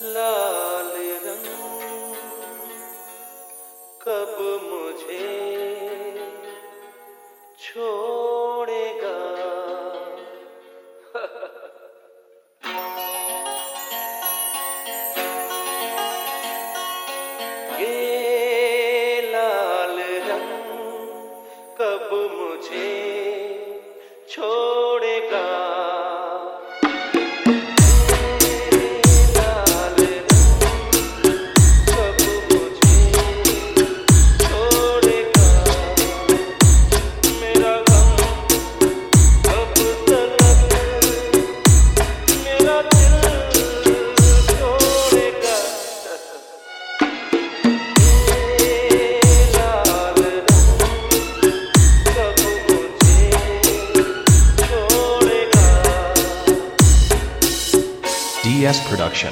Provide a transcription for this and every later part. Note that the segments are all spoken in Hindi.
लाल रंग कब मुझे छोड़ेगा। ये लाल रंग कब मुझे छोड़ेगा। DS Production.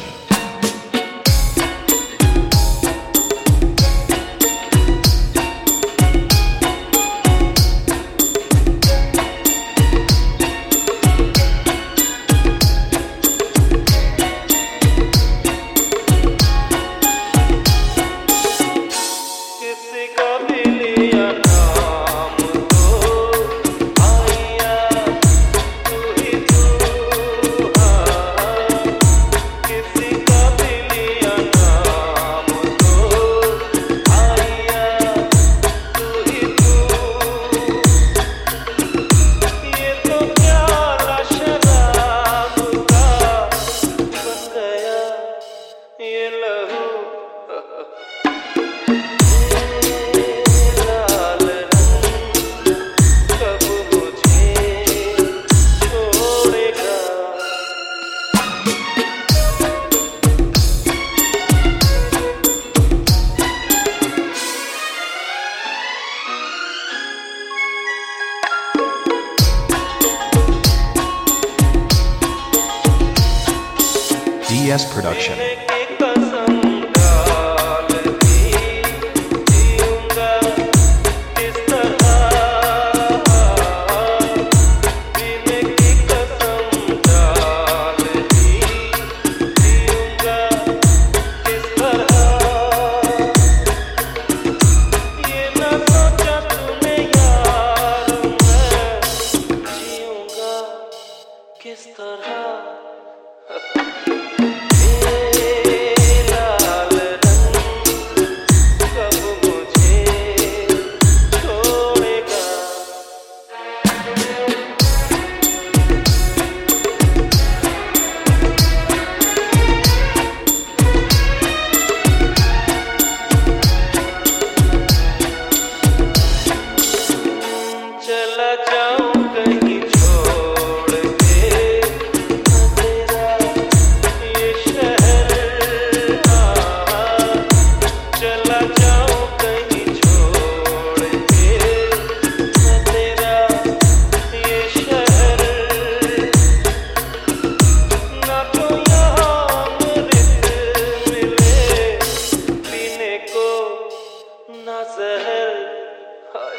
किसी का भी लिया नाम तो आया तू ही तू। किसी का भी लिया नाम तो आया तू ही तू। ये तो प्याला शराब का बन गया ये लहू। DS Production. किस तरह चला जाऊं कहीं छोड़ के तेरा ये शहर। चला जाऊं कहीं छोड़ के तेरा ये शहर। ना तो यहाँ अमृत मिले पीने को ना जहर। हाय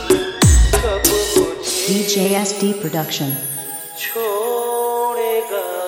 DJSD Production. छोड़ेगा।